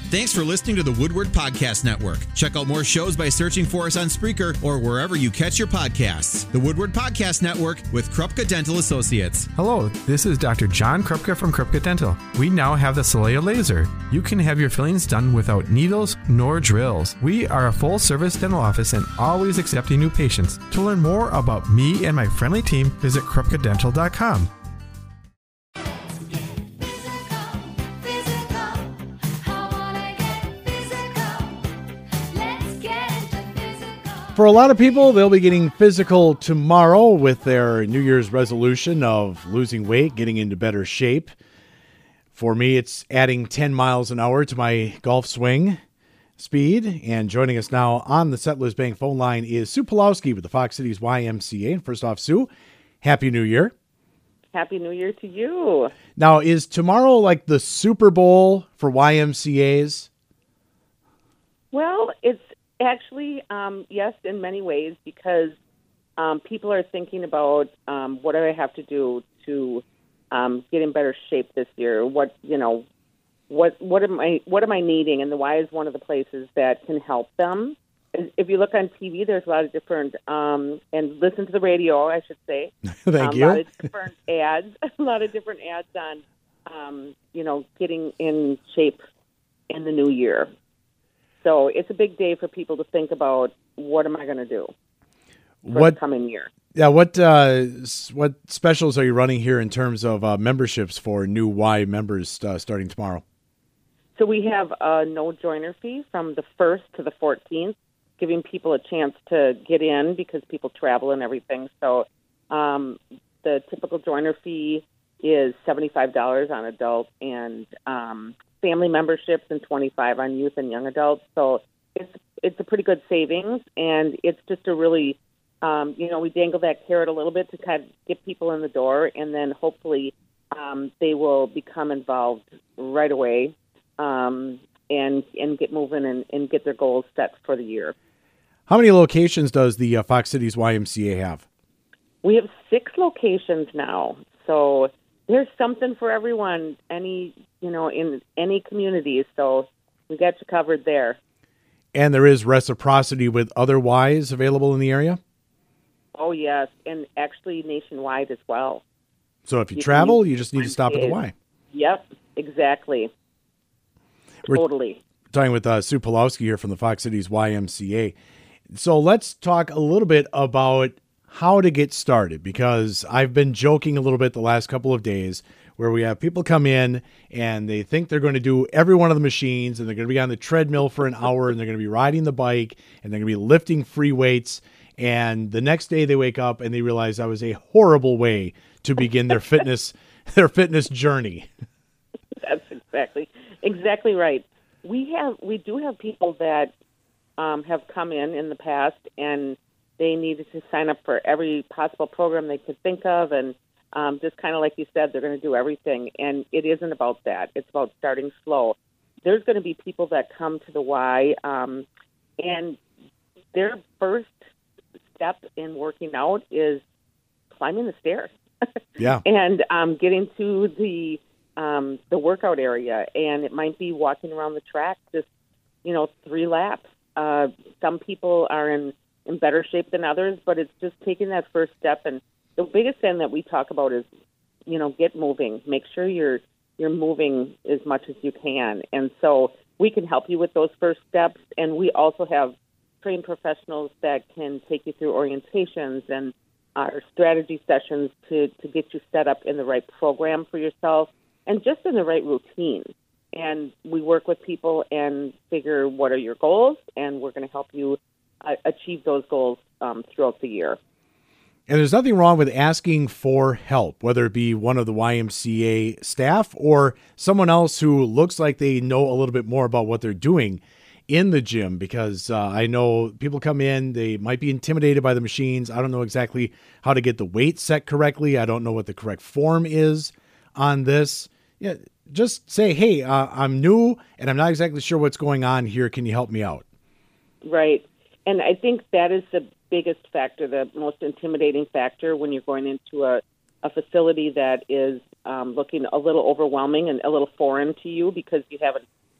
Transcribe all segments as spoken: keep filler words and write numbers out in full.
Thanks for listening to the Woodward Podcast Network. Check out more shows by searching for us on Spreaker or wherever you catch your podcasts. The Woodward Podcast Network with Krupka Dental Associates. Hello, this is Doctor John Krupka from Krupka Dental. We now have the Solea laser. You can have your fillings done without needles nor drills. We are a full-service dental office and always accepting new patients. To learn more about me and my friendly team, visit krupka dental dot com. For a lot of people, they'll be getting physical tomorrow with their New Year's resolution of losing weight, getting into better shape. For me, it's adding ten miles an hour to my golf swing speed. And joining us now on the Settlers Bank phone line is Sue Pulowski with the Fox Cities Y M C A. And first off, Sue, Happy New Year. Happy New Year to you. Now, is tomorrow like the Super Bowl for Y M C As? Well, it's Actually, um, yes, in many ways, because um, people are thinking about um, what do I have to do to um, get in better shape this year. What you know, what what am I what am I needing? And the Y is one of the places that can help them. If you look on T V, there's a lot of different um, and listen to the radio, I should say. Thank um, you. A lot of different ads, a lot of different ads on um, you know getting in shape in the new year. So it's a big day for people to think about, what am I going to do for what, the coming year? Yeah, what uh, what specials are you running here in terms of uh, memberships for new Y members uh, starting tomorrow? So we have a no joiner fee from the first to the fourteenth, giving people a chance to get in because people travel and everything. So um, the typical joiner fee is seventy-five dollars on adult and um family memberships and twenty-five on youth and young adults. So it's it's a pretty good savings, and it's just a really, um, you know, we dangle that carrot a little bit to kind of get people in the door, and then hopefully um, they will become involved right away um, and and get moving and, and get their goals set for the year. How many locations does the uh, Fox Cities Y M C A have? We have six locations now, so there's something for everyone, any, you know, in any community. So we got you covered there. And there is reciprocity with other Ys available in the area? Oh, yes. And actually nationwide as well. So if you, you travel, you just need to stop at the Y. Yep, exactly. We're totally. Talking with uh, Sue Pulowski here from the Fox Cities Y M C A. So let's talk a little bit about how to get started, because I've been joking a little bit the last couple of days where we have people come in and they think they're going to do every one of the machines, and they're going to be on the treadmill for an hour, and they're going to be riding the bike, and they're going to be lifting free weights. And the next day they wake up and they realize that was a horrible way to begin their fitness, their fitness journey. That's exactly, exactly right. We have, we do have people that um, have come in in the past, and they needed to sign up for every possible program they could think of, and um, just kind of like you said, they're going to do everything. And it isn't about that. It's about starting slow. There's going to be people that come to the Y, um, and their first step in working out is climbing the stairs. Yeah. And um, getting to the um, the workout area, and it might be walking around the track, just, you know, three laps. Uh, some people are in in better shape than others, but it's just taking that first step. And the biggest thing that we talk about is, you know, get moving. Make sure you're you're moving as much as you can. And so we can help you with those first steps. And we also have trained professionals that can take you through orientations and our strategy sessions to, to get you set up in the right program for yourself and just in the right routine. And we work with people and figure what are your goals, and we're going to help you uh, achieve those goals um, throughout the year. And there's nothing wrong with asking for help, whether it be one of the Y M C A staff or someone else who looks like they know a little bit more about what they're doing in the gym, because uh, I know people come in, they might be intimidated by the machines. I don't know exactly how to get the weight set correctly. I don't know what the correct form is on this. Yeah, just say, hey, uh, I'm new and I'm not exactly sure what's going on here. Can you help me out? Right. And I think that is the biggest factor, the most intimidating factor when you're going into a, a facility that is um, looking a little overwhelming and a little foreign to you because you haven't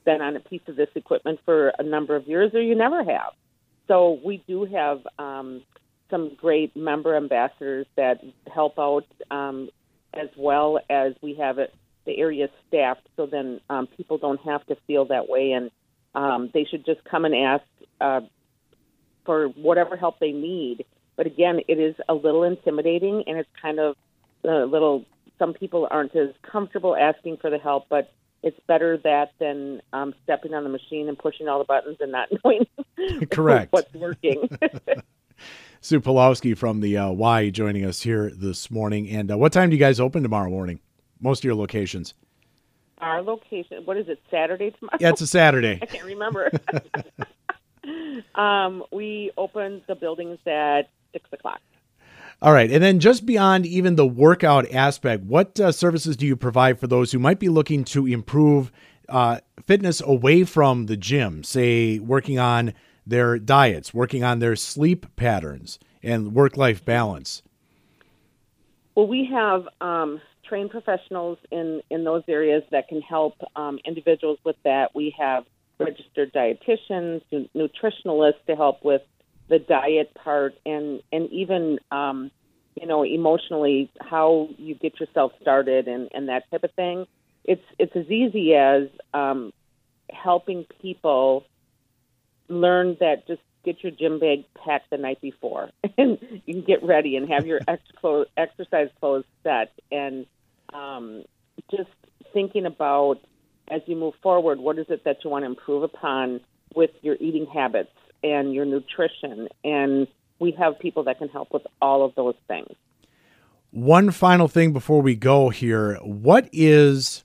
been on a piece of this equipment for a number of years, or you never have. So we do have um, some great member ambassadors that help out, um, as well as we have it, the area staffed, so then um, people don't have to feel that way, and um, they should just come and ask uh, for whatever help they need. But again, it is a little intimidating, and it's kind of a little, some people aren't as comfortable asking for the help, but it's better that than um, stepping on the machine and pushing all the buttons and not knowing Correct. what's working. Sue Pulowski from the uh, Y joining us here this morning. And uh, what time do you guys open tomorrow morning? Most of your locations. Our location, what is it, Saturday tomorrow? Yeah, it's a Saturday. I can't remember. um, we open the buildings at six o'clock. All right. And then just beyond even the workout aspect, what uh, services do you provide for those who might be looking to improve uh, fitness away from the gym, say working on their diets, working on their sleep patterns and work-life balance? Well, we have um, trained professionals in, in those areas that can help um, individuals with that. We have registered dietitians, nutritionalists to help with the diet part, and and even um, you know, emotionally, how you get yourself started and, and that type of thing. It's it's as easy as um, helping people learn that just get your gym bag packed the night before, and you can get ready and have your ex- clothes, exercise clothes set, and um, just thinking about, as you move forward, what is it that you want to improve upon with your eating habits and your nutrition, and we have people that can help with all of those things. One final thing before we go here. What is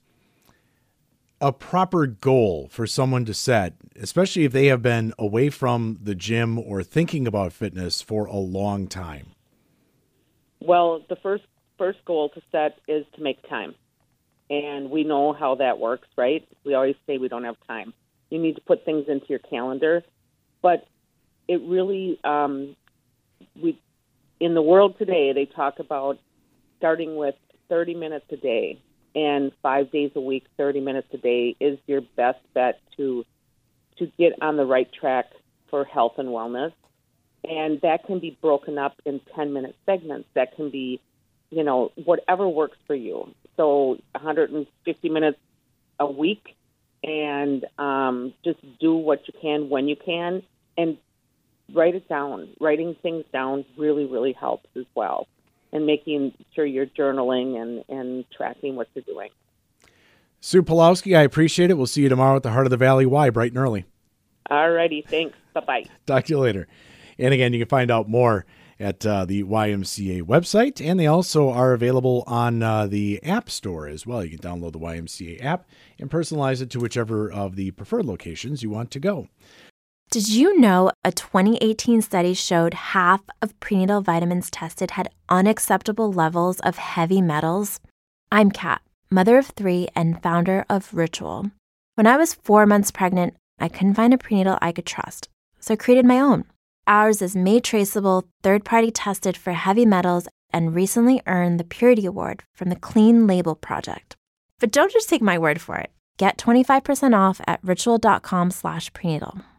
a proper goal for someone to set, especially if they have been away from the gym or thinking about fitness for a long time? Well, the first first goal to set is to make time. And we know how that works, right? We always say we don't have time. You need to put things into your calendar. But it really, um, we in the world today, they talk about starting with thirty minutes a day, and five days a week, thirty minutes a day is your best bet to to get on the right track for health and wellness. And that can be broken up in ten-minute segments. That can be, you know, whatever works for you. So one hundred fifty minutes a week, and um, just do what you can when you can, and write it down. Writing things down really, really helps as well, and making sure you're journaling and, and tracking what you're doing. Sue Pulowski, I appreciate it. We'll see you tomorrow at the Heart of the Valley Y, bright and early. All righty. Thanks. Bye-bye. Talk to you later. And again, you can find out more at uh, the Y M C A website, and they also are available on uh, the App Store as well. You can download the Y M C A app and personalize it to whichever of the preferred locations you want to go. Did you know a twenty eighteen study showed half of prenatal vitamins tested had unacceptable levels of heavy metals? I'm Kat, mother of three and founder of Ritual. When I was four months pregnant, I couldn't find a prenatal I could trust, so I created my own. Ours is made traceable, third-party tested for heavy metals, and recently earned the Purity Award from the Clean Label Project. But don't just take my word for it. Get twenty-five percent off at ritual.com slash prenatal.